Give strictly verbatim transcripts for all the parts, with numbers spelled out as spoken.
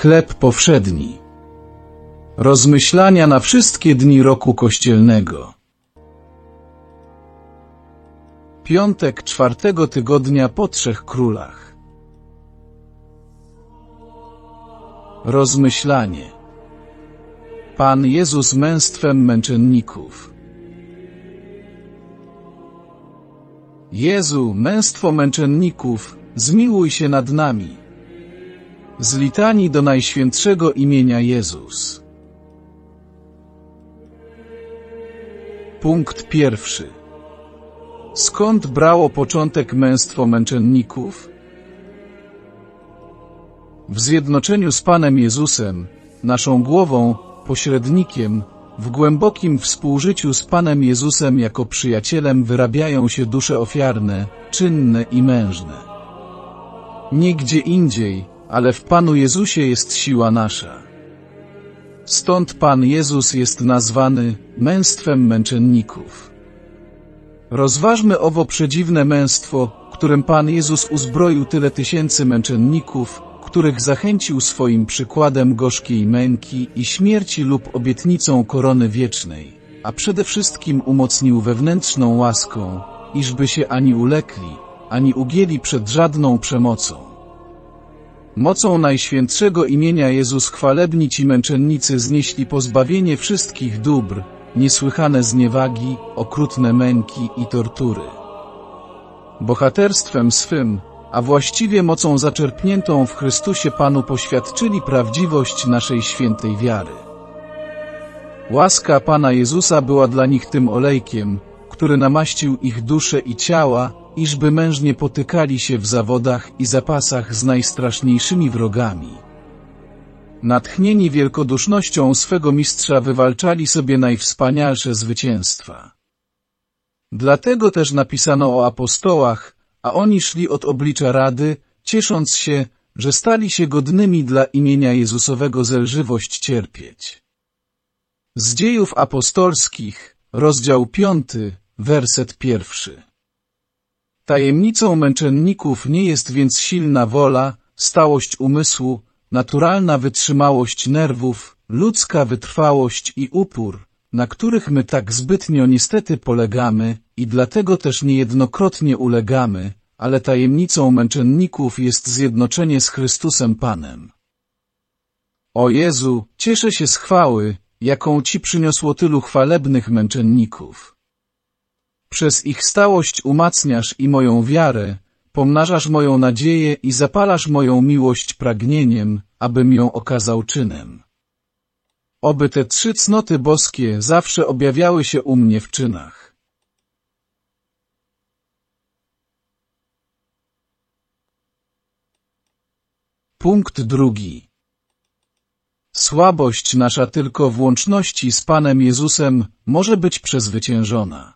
Chleb powszedni. Rozmyślania na wszystkie dni roku kościelnego. Piątek czwartego tygodnia po trzech królach. Rozmyślanie. Pan Jezus męstwem męczenników. Jezu, męstwo męczenników, zmiłuj się nad nami. Z litanii do Najświętszego imienia Jezus. Punkt pierwszy. Skąd brało początek męstwo męczenników? W zjednoczeniu z Panem Jezusem, naszą głową, pośrednikiem, w głębokim współżyciu z Panem Jezusem jako przyjacielem wyrabiają się dusze ofiarne, czynne i mężne. Nigdzie indziej, ale w Panu Jezusie jest siła nasza. Stąd Pan Jezus jest nazwany męstwem męczenników. Rozważmy owo przedziwne męstwo, którym Pan Jezus uzbroił tyle tysięcy męczenników, których zachęcił swoim przykładem gorzkiej męki i śmierci lub obietnicą korony wiecznej, a przede wszystkim umocnił wewnętrzną łaską, iżby się ani ulekli, ani ugięli przed żadną przemocą. Mocą Najświętszego imienia Jezus chwalebni ci męczennicy znieśli pozbawienie wszystkich dóbr, niesłychane zniewagi, okrutne męki i tortury. Bohaterstwem swym, a właściwie mocą zaczerpniętą w Chrystusie Panu poświadczyli prawdziwość naszej świętej wiary. Łaska Pana Jezusa była dla nich tym olejkiem, który namaścił ich dusze i ciała, iżby mężnie potykali się w zawodach i zapasach z najstraszniejszymi wrogami. Natchnieni wielkodusznością swego mistrza wywalczali sobie najwspanialsze zwycięstwa. Dlatego też napisano o apostołach, a oni szli od oblicza rady, ciesząc się, że stali się godnymi dla imienia Jezusowego zelżywość cierpieć. Z Dziejów Apostolskich, rozdział piąty, werset pierwszy. Tajemnicą męczenników nie jest więc silna wola, stałość umysłu, naturalna wytrzymałość nerwów, ludzka wytrwałość i upór, na których my tak zbytnio niestety polegamy i dlatego też niejednokrotnie ulegamy, ale tajemnicą męczenników jest zjednoczenie z Chrystusem Panem. O Jezu, cieszę się z chwały, jaką Ci przyniosło tylu chwalebnych męczenników. Przez ich stałość umacniasz i moją wiarę, pomnażasz moją nadzieję i zapalasz moją miłość pragnieniem, abym ją okazał czynem. Oby te trzy cnoty boskie zawsze objawiały się u mnie w czynach. Punkt drugi. Słabość nasza tylko w łączności z Panem Jezusem może być przezwyciężona.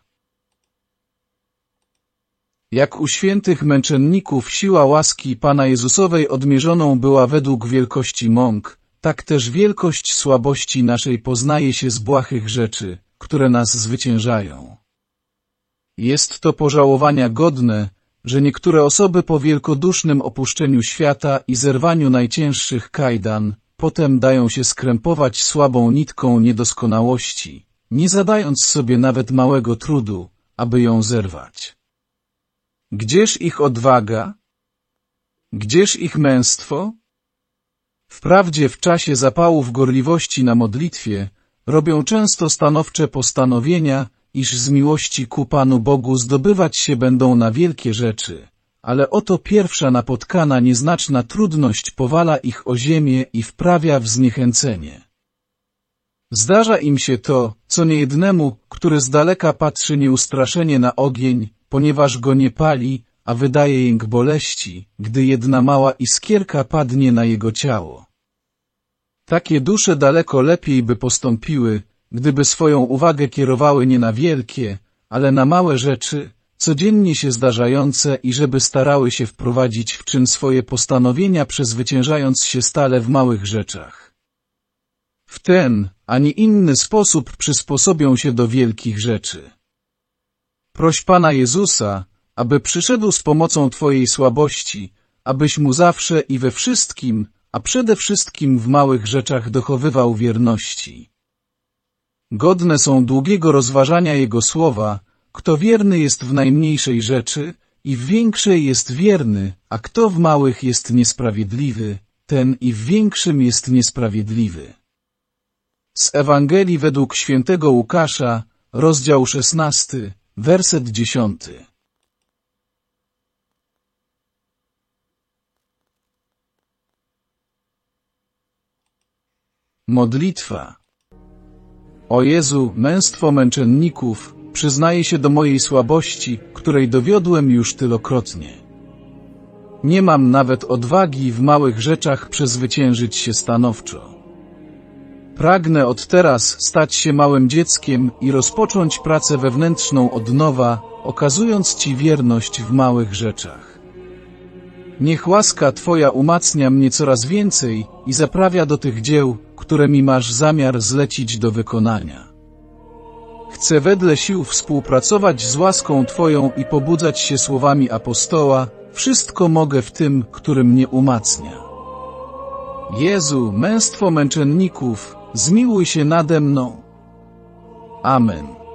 Jak u świętych męczenników siła łaski Pana Jezusowej odmierzoną była według wielkości mąk, tak też wielkość słabości naszej poznaje się z błahych rzeczy, które nas zwyciężają. Jest to pożałowania godne, że niektóre osoby po wielkodusznym opuszczeniu świata i zerwaniu najcięższych kajdan, potem dają się skrępować słabą nitką niedoskonałości, nie zadając sobie nawet małego trudu, aby ją zerwać. Gdzież ich odwaga? Gdzież ich męstwo? Wprawdzie w czasie zapałów gorliwości na modlitwie robią często stanowcze postanowienia, iż z miłości ku Panu Bogu zdobywać się będą na wielkie rzeczy, ale oto pierwsza napotkana nieznaczna trudność powala ich o ziemię i wprawia w zniechęcenie. Zdarza im się to, co niejednemu, który z daleka patrzy nieustraszenie na ogień, ponieważ go nie pali, a wydaje jęk boleści, gdy jedna mała iskierka padnie na jego ciało. Takie dusze daleko lepiej by postąpiły, gdyby swoją uwagę kierowały nie na wielkie, ale na małe rzeczy, codziennie się zdarzające i żeby starały się wprowadzić w czyn swoje postanowienia, przezwyciężając się stale w małych rzeczach. W ten, ani inny sposób przysposobią się do wielkich rzeczy. Proś Pana Jezusa, aby przyszedł z pomocą Twojej słabości, abyś Mu zawsze i we wszystkim, a przede wszystkim w małych rzeczach dochowywał wierności. Godne są długiego rozważania Jego słowa, kto wierny jest w najmniejszej rzeczy i w większej jest wierny, a kto w małych jest niesprawiedliwy, ten i w większym jest niesprawiedliwy. Z Ewangelii według świętego Łukasza, rozdział szesnasty, werset dziesiąty. Modlitwa. O Jezu, męstwo męczenników, przyznaję się do mojej słabości, której dowiodłem już tylokrotnie. Nie mam nawet odwagi w małych rzeczach przezwyciężyć się stanowczo. Pragnę od teraz stać się małym dzieckiem i rozpocząć pracę wewnętrzną od nowa, okazując Ci wierność w małych rzeczach. Niech łaska Twoja umacnia mnie coraz więcej i zaprawia do tych dzieł, które mi masz zamiar zlecić do wykonania. Chcę wedle sił współpracować z łaską Twoją i pobudzać się słowami apostoła, wszystko mogę w tym, który mnie umacnia. Jezu, męstwo męczenników, zmiłuj się nade mną. Amen.